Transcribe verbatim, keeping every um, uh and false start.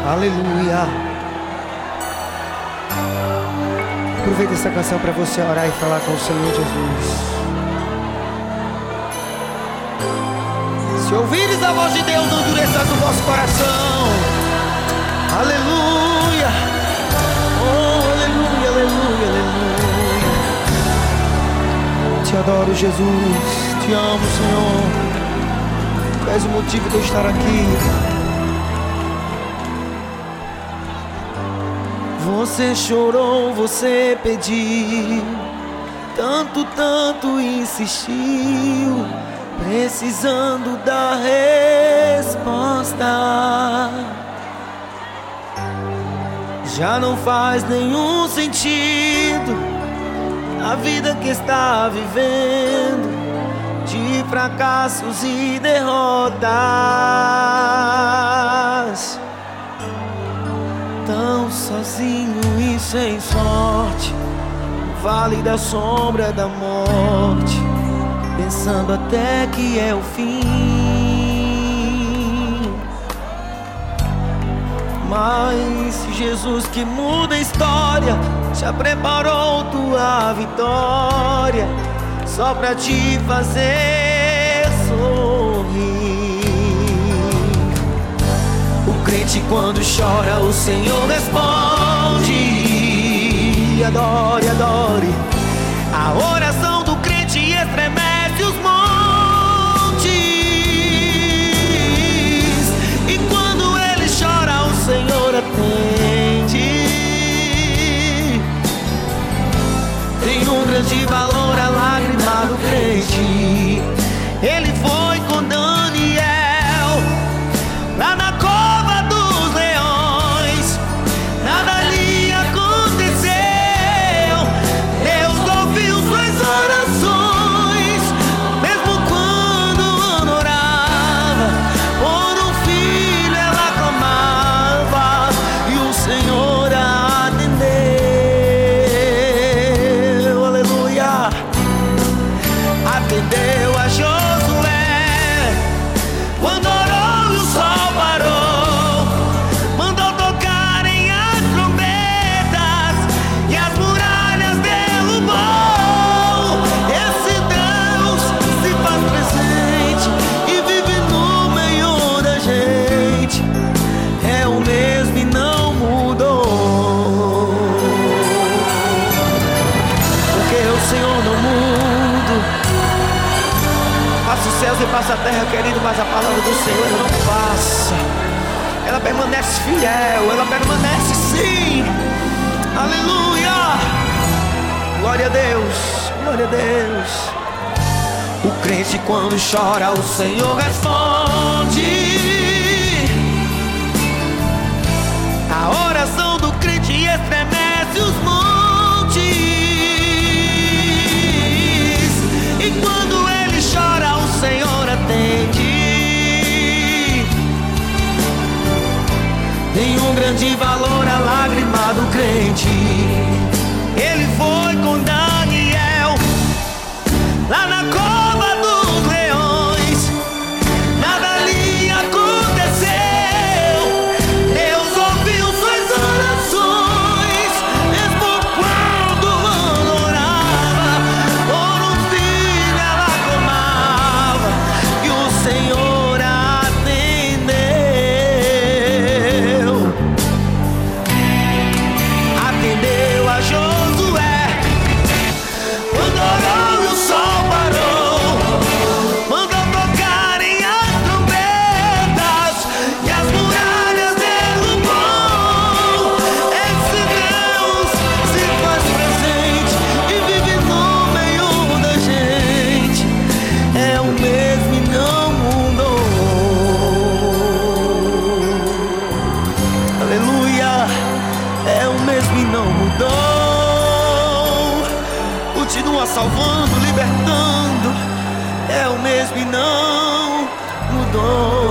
Aleluia. Aproveita essa canção para você orar e falar com o Senhor Jesus. Se ouvires a voz de Deus, não endureças o vosso coração. Aleluia. Oh, aleluia, aleluia, aleluia. Te adoro, Jesus. Te amo, Senhor. Tu és o motivo de eu estar aqui. Você chorou, você pediu, tanto, tanto insistiu, precisando da resposta. Já não faz nenhum sentido a vida que está vivendo, de fracassos e derrotas. Tão sozinho e sem sorte, no vale da sombra da morte, pensando até que é o fim. Mas Jesus, que muda a história, já preparou tua vitória, só pra te fazer sorrir. O crente quando chora, o Senhor responde. Adore, adore. A oração do crente estremece os montes. E quando ele chora, o Senhor atende. Tem um grande valor a lágrima do crente. Ele foi com Daniel lá na cova dos leões. Nada ali aconteceu. Deus ouviu suas orações, mesmo quando orava por um filho ela clamava, e o Senhor a atendeu. Aleluia. Atendeu a Josué quando orou e o sol parou, mandou tocarem as trombetas e as muralhas derrubou. Esse Deus se faz presente e vive no meio da gente. É o mesmo e não mudou, porque o Senhor não muda. Passa os céus e passa a terra, querido, mas a palavra do Senhor ela não passa. Ela permanece fiel, ela permanece sim. Aleluia. Glória a Deus, glória a Deus. O crente quando chora, o Senhor responde. A oração do crente estremece os montes. E quando ele chora, o Senhor atende. Tem um grande valor a lágrima do crente. Ele foi com Daniel lá na cova dos leões. Nada ali aconteceu. Deus ouviu suas orações, mesmo quando orava por um filho ela clamava, e o Senhor atendeu. Atendeu a Josué quando orou e o sol parou, mandou tocarem as trombetas e as muralhas derrubou. Esse Deus se faz presente e vive no meio da gente. É o mesmo e não mudou. Aleluia. É o mesmo e não mudou. Continua salvando, libertando. É o mesmo e não mudou.